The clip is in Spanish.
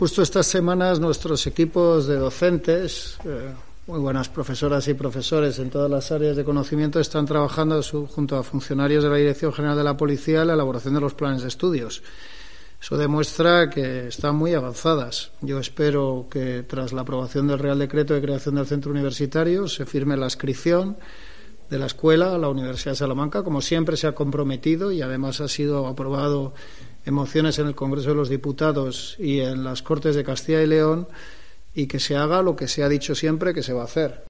Justo estas semanas nuestros equipos de docentes, muy buenas profesoras y profesores en todas las áreas de conocimiento, están trabajando junto a funcionarios de la Dirección General de la Policía en la elaboración de los planes de estudios. Eso demuestra que están muy avanzadas. Yo espero que tras la aprobación del Real Decreto de creación del centro universitario se firme la adscripción de la escuela a la Universidad de Salamanca, como siempre se ha comprometido, y además ha sido aprobado en mociones en el Congreso de los Diputados y en las Cortes de Castilla y León, y que se haga lo que se ha dicho siempre que se va a hacer.